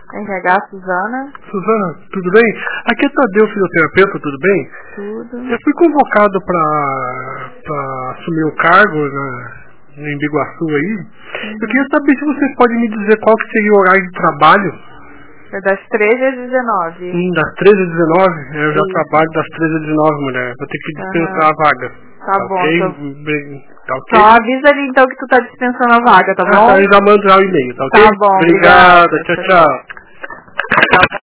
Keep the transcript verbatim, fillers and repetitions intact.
R H, Suzana. Suzana, tudo bem? Aqui é Tadeu, fisioterapeuta, tudo bem? Tudo. Eu fui convocado para assumir o cargo na, em Biguaçu aí. Uhum. Eu queria saber se vocês podem me dizer qual que seria o horário de trabalho. É das treze às dezenove. Hum, das treze às dezenove? Eu já Isso. trabalho das treze às dezenove, mulher. Vou ter que dispensar uhum. a vaga. Tá, tá bom. Okay? Tô... Tá ok? Só avisa ali então que tu tá dispensando a vaga, tá ah, bom? Tá, eu já mando já o e-mail, tá ok? Tá bom. Obrigado, Obrigada. tchau, tchau. Tchau.